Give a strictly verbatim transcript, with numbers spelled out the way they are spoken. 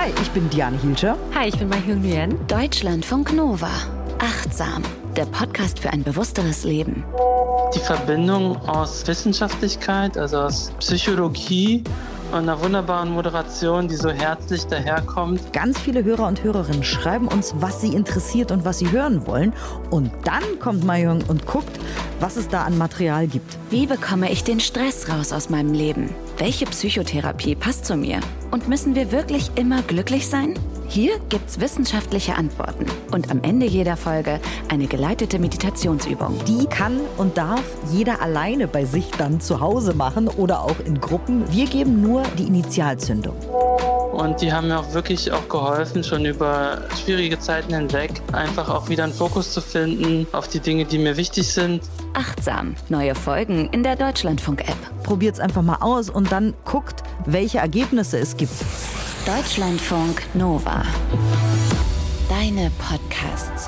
Hi, ich bin Diane Hielscher. Hi, ich bin Mai-Hyun Nguyen. Deutschlandfunk Nova. Achtsam. Der Podcast für ein bewussteres Leben. Die Verbindung aus Wissenschaftlichkeit, also aus Psychologie und einer wunderbaren Moderation, die so herzlich daherkommt. Ganz viele Hörer und Hörerinnen schreiben uns, was sie interessiert und was sie hören wollen. Und dann kommt Mai-Hyun und guckt, was es da an Material gibt. Wie bekomme ich den Stress raus aus meinem Leben? Welche Psychotherapie passt zu mir? Und müssen wir wirklich immer glücklich sein? Hier gibt's wissenschaftliche Antworten und am Ende jeder Folge eine geleitete Meditationsübung. Die kann und darf jeder alleine bei sich dann zu Hause machen oder auch in Gruppen. Wir geben nur die Initialzündung. Und die haben mir auch wirklich auch geholfen, schon über schwierige Zeiten hinweg, einfach auch wieder einen Fokus zu finden auf die Dinge, die mir wichtig sind. Achtsam. Neue Folgen in der Deutschlandfunk-App. Probiert's einfach mal aus und dann guckt, welche Ergebnisse es gibt. Deutschlandfunk Nova. Deine Podcasts.